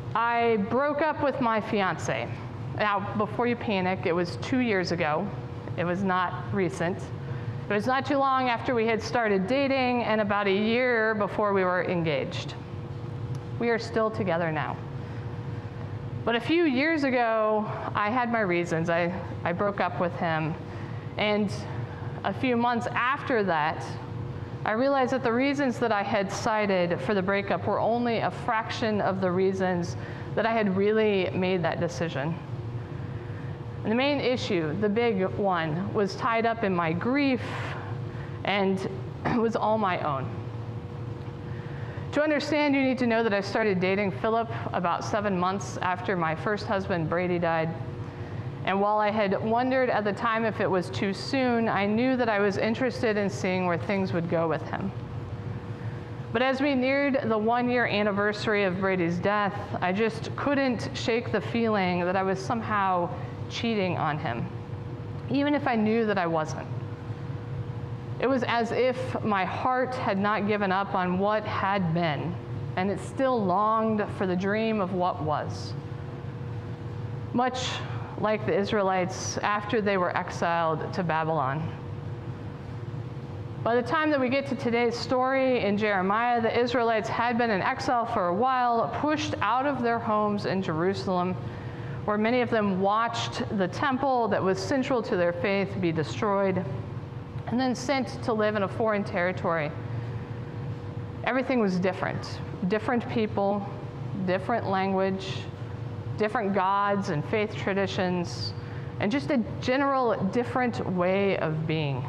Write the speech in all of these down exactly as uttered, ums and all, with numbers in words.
I broke up with my fiance. Now, before you panic, it was two years ago. It was not recent. It was not too long after we had started dating and about a year before we were engaged. We are still together now. But a few years ago, I had my reasons. I, I broke up with him. And a few months after that, I realized that the reasons that I had cited for the breakup were only a fraction of the reasons that I had really made that decision. And the main issue, the big one, was tied up in my grief and was all my own. To understand, you need to know that I started dating Philip about seven months after my first husband, Brady, died. And while I had wondered at the time if it was too soon, I knew that I was interested in seeing where things would go with him. But as we neared the one-year anniversary of Brady's death, I just couldn't shake the feeling that I was somehow cheating on him, even if I knew that I wasn't. It was as if my heart had not given up on what had been, and it still longed for the dream of what was. Much like the Israelites after they were exiled to Babylon. By the time that we get to today's story in Jeremiah, the Israelites had been in exile for a while, pushed out of their homes in Jerusalem, where many of them watched the temple that was central to their faith be destroyed, and then sent to live in a foreign territory. Everything was different. Different people, different language, different gods and faith traditions, and just a general different way of being.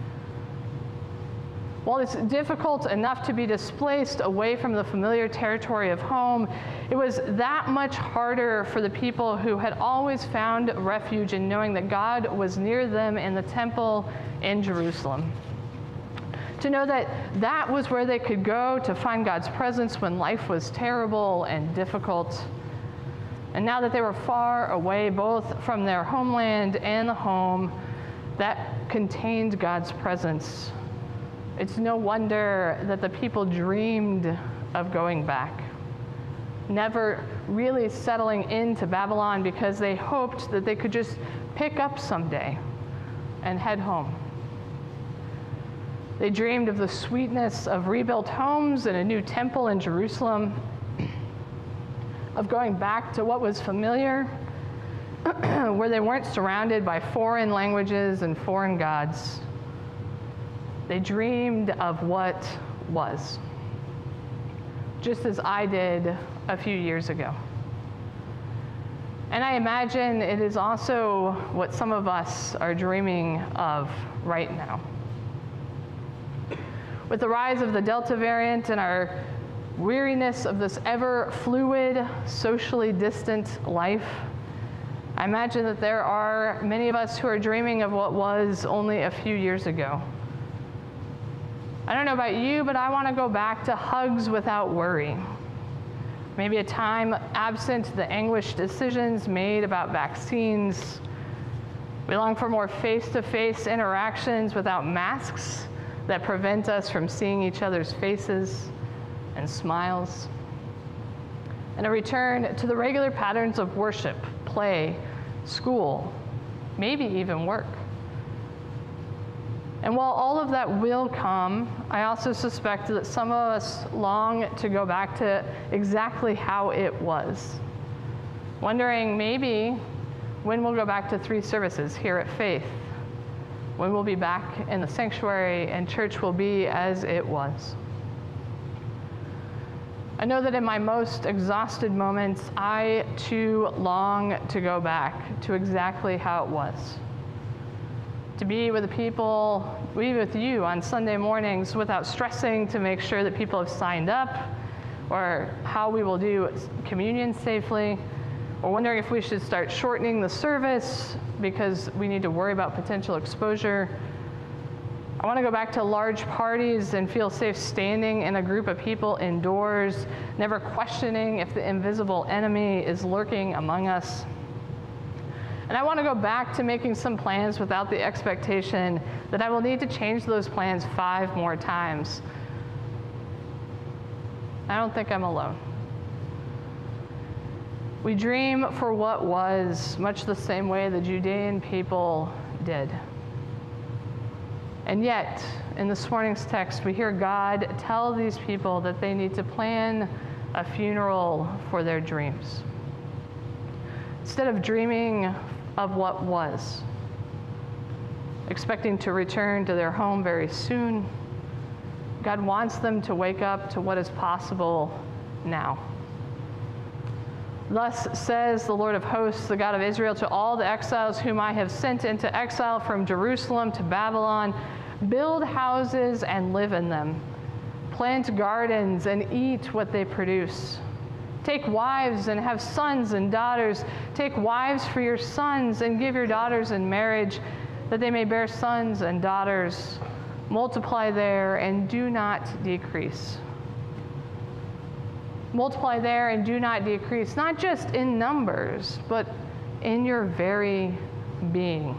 While it's difficult enough to be displaced away from the familiar territory of home, it was that much harder for the people who had always found refuge in knowing that God was near them in the temple in Jerusalem. To know that that was where they could go to find God's presence when life was terrible and difficult. And now that they were far away, both from their homeland and the home that contained God's presence, it's no wonder that the people dreamed of going back, never really settling into Babylon because they hoped that they could just pick up someday and head home. They dreamed of the sweetness of rebuilt homes and a new temple in Jerusalem, of going back to what was familiar, where they weren't surrounded by foreign languages and foreign gods. They dreamed of what was, just as I did a few years ago. And I imagine it is also what some of us are dreaming of right now. With the rise of the Delta variant and our weariness of this ever-fluid, socially distant life, I imagine that there are many of us who are dreaming of what was only a few years ago. I don't know about you, but I want to go back to hugs without worry. Maybe a time absent the anguished decisions made about vaccines. We long for more face-to-face interactions without masks that prevent us from seeing each other's faces and smiles, and a return to the regular patterns of worship, play, school, maybe even work. And while all of that will come, I also suspect that some of us long to go back to exactly how it was, wondering maybe when we'll go back to three services here at Faith, when we'll be back in the sanctuary and church will be as it was. I know that in my most exhausted moments, I too long to go back to exactly how it was. To be with the people, be with you on Sunday mornings without stressing to make sure that people have signed up, or how we will do communion safely, or wondering if we should start shortening the service because we need to worry about potential exposure. I want to go back to large parties and feel safe standing in a group of people indoors, never questioning if the invisible enemy is lurking among us. And I want to go back to making some plans without the expectation that I will need to change those plans five more times. I don't think I'm alone. We dream for what was, much the same way the Judean people did. And yet, in this morning's text, we hear God tell these people that they need to plan a funeral for their dreams. Instead of dreaming of what was, expecting to return to their home very soon, God wants them to wake up to what is possible now. Thus says the Lord of hosts, the God of Israel, to all the exiles whom I have sent into exile from Jerusalem to Babylon, build houses and live in them. Plant gardens and eat what they produce. Take wives and have sons and daughters. Take wives for your sons and give your daughters in marriage, that they may bear sons and daughters. Multiply there and do not decrease. Multiply there and do not decrease, not just in numbers, but in your very being.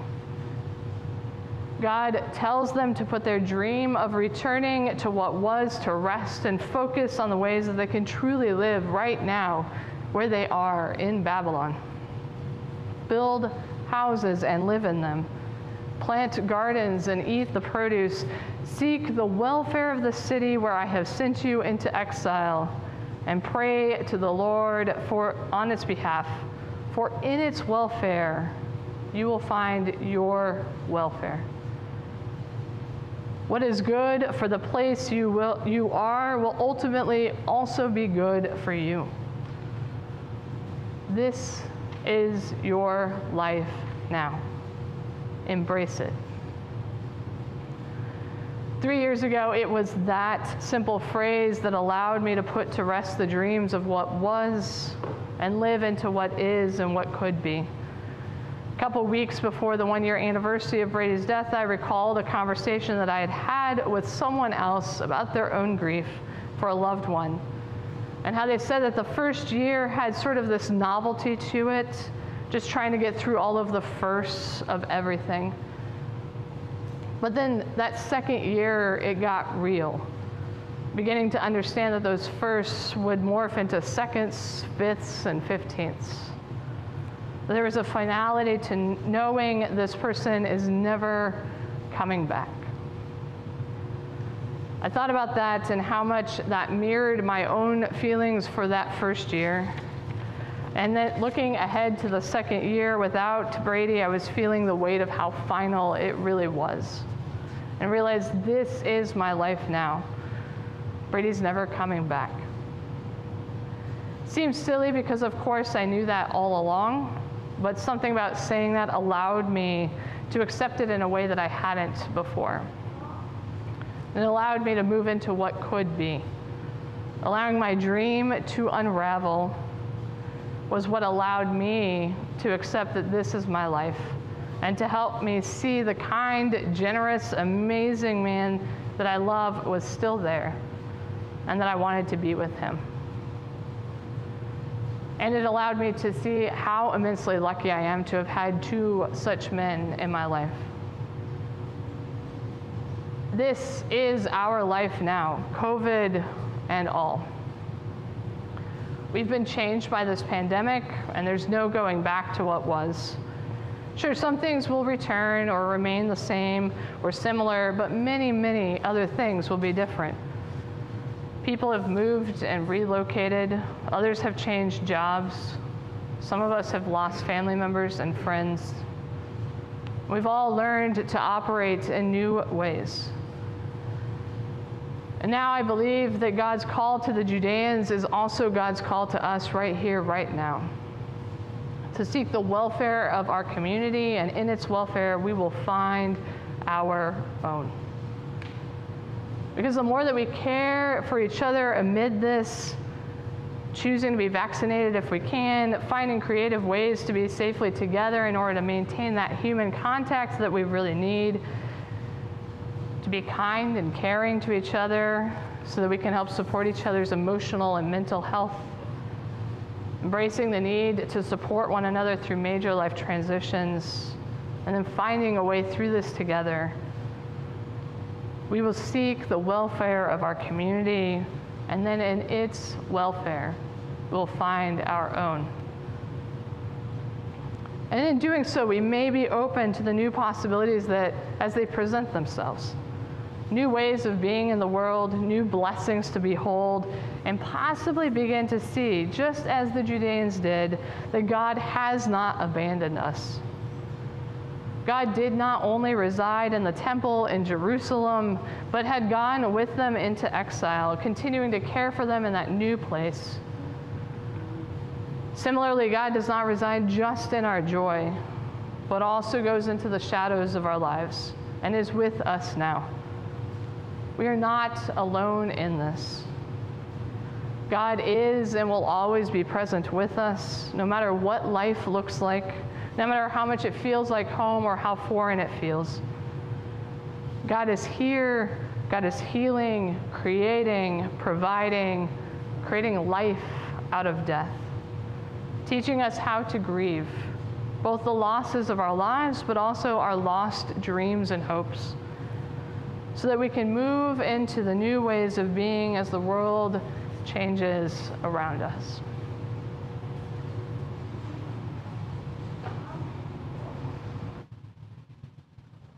God tells them to put their dream of returning to what was to rest and focus on the ways that they can truly live right now where they are in Babylon. Build houses and live in them. Plant gardens and eat the produce. Seek the welfare of the city where I have sent you into exile, and pray to the Lord for on its behalf. For in its welfare you will find your welfare. What is good for the place you will you are will ultimately also be good for you. This is your life now. Embrace it. Three years ago, it was that simple phrase that allowed me to put to rest the dreams of what was and live into what is and what could be. A couple weeks before the one-year anniversary of Brady's death, I recalled a conversation that I had had with someone else about their own grief for a loved one, and how they said that the first year had sort of this novelty to it, just trying to get through all of the firsts of everything. But then that second year, it got real, beginning to understand that those firsts would morph into seconds, fifths, and fifteenths. There was a finality to knowing this person is never coming back. I thought about that and how much that mirrored my own feelings for that first year. And then looking ahead to the second year without Brady, I was feeling the weight of how final it really was. And realized this is my life now. Brady's never coming back. Seems silly because of course I knew that all along, but something about saying that allowed me to accept it in a way that I hadn't before. It allowed me to move into what could be. Allowing my dream to unravel was what allowed me to accept that this is my life, and to help me see the kind, generous, amazing man that I love was still there, and that I wanted to be with him. And it allowed me to see how immensely lucky I am to have had two such men in my life. This is our life now, COVID and all. We've been changed by this pandemic, and there's no going back to what was. Sure, some things will return or remain the same or similar, but many, many other things will be different. People have moved and relocated. Others have changed jobs. Some of us have lost family members and friends. We've all learned to operate in new ways. And now I believe that God's call to the Judeans is also God's call to us right here, right now. To seek the welfare of our community, and in its welfare, we will find our own. Because the more that we care for each other amid this, choosing to be vaccinated if we can, finding creative ways to be safely together in order to maintain that human contact that we really need, to be kind and caring to each other so that we can help support each other's emotional and mental health, embracing the need to support one another through major life transitions, and then finding a way through this together. We will seek the welfare of our community, and then in its welfare, we'll find our own. And in doing so, we may be open to the new possibilities that, as they present themselves, new ways of being in the world, new blessings to behold, and possibly begin to see, just as the Judeans did, that God has not abandoned us. God did not only reside in the temple in Jerusalem, but had gone with them into exile, continuing to care for them in that new place. Similarly, God does not reside just in our joy, but also goes into the shadows of our lives and is with us now. We are not alone in this. God is and will always be present with us, no matter what life looks like, no matter how much it feels like home or how foreign it feels. God is here. God is healing, creating, providing, creating life out of death, teaching us how to grieve, both the losses of our lives, but also our lost dreams and hopes, so that we can move into the new ways of being as the world changes around us.